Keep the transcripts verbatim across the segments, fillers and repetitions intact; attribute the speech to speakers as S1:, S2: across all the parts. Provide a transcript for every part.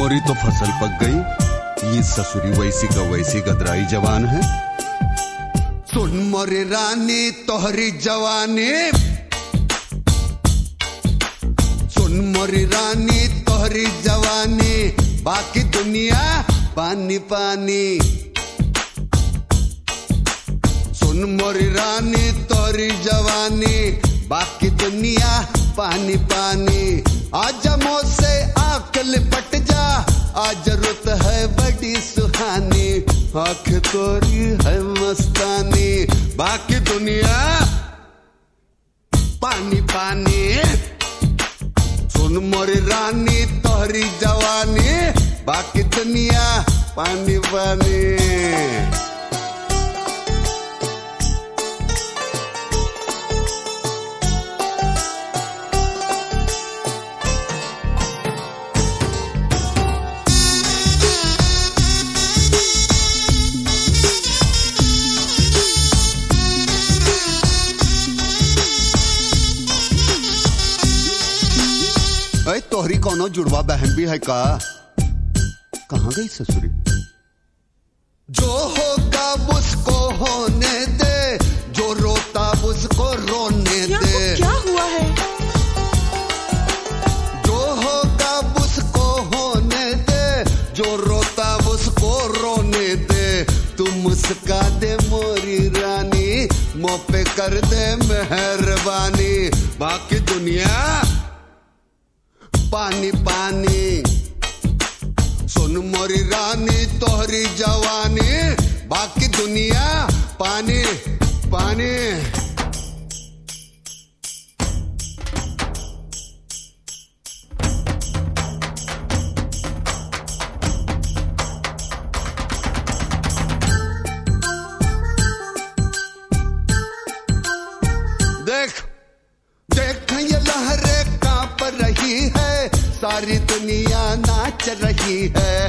S1: मोरी तो फसल पक गई, ये ससुरी वैसी का वैसी गदराई जवान है। सुन मोरी रानी तोहरी जवानी, सुन मोरी रानी तोहरी जवानी, बाकी दुनिया पानी पानी। सुन मोरी रानी तोहरी जवानी, बाकी दुनिया पानी पानी। आजा मुझसे आंख लिपट जा, आज रुत है बड़ी सुहानी, आंख तोरी है मस्तानी, बाकी दुनिया पानी पानी। सुन मोरी रानी तोहरी जवानी, बाकी दुनिया पानी पानी। अरे तोहरी कोनो जुड़वा बहन भी है का? कहाँ गई ससुरी? जो होगा उसको होने दे, जो रोता उसको रोने दे।
S2: क्या हुआ है?
S1: जो होगा उसको होने दे, जो रोता उसको रोने दे। तू मुस्का दे मोरी रानी, मुँह पे कर दे मेहरबानी, बाकी दुनिया पानी पानी। सुन मोरी रानी तोहरी जवानी, बाकी दुनिया पानी पानी। देख देख ये लहरें कांप रही है, सारी दुनिया नाच रही है।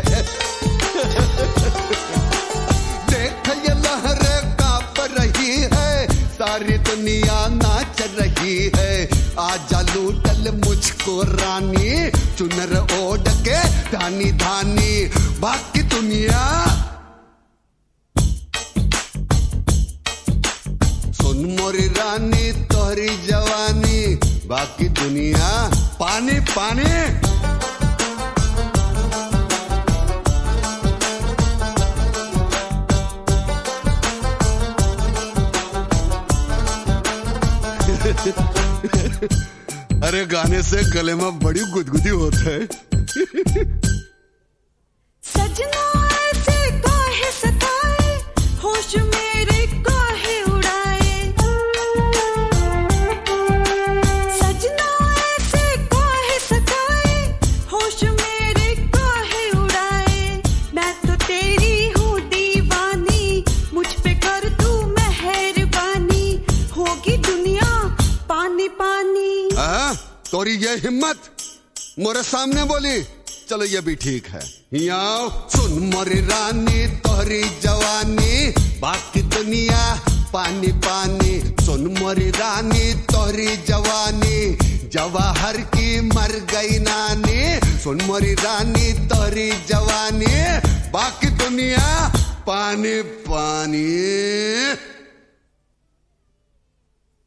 S1: देख ये लहरें कांप रही है, सारी दुनिया नाच रही है। आजा लूटल मुझको रानी, चुनर ओढ़ के धानी धानी, बाकी दुनिया सुन मोरी रानी तोहरी जवानी, बाकी दुनिया पानी पानी। अरे गाने से गले में बड़ी गुदगुदी होता है।
S2: सजना ऐसे काहे सताए, होश मेरे काहे उड़ाए। सजना ऐसे काहे सताए, होश मेरे काहे उड़ाए। मैं तो तेरी हूँ दीवानी, मुझ पे कर तू मेहरबानी, होगी दुनिया पानी पानी।
S1: हाँ, तोरी ये हिम्मत मोरे सामने बोली, चलो ये भी ठीक है। याओ सुन मोरी रानी तोहरी जवानी, बाकी दुनिया पानी पानी। सुन मोरी रानी तोहरी जवानी, जवाहर की मर गई नानी। सुन मोरी रानी तोहरी जवानी, बाकी दुनिया पानी पानी।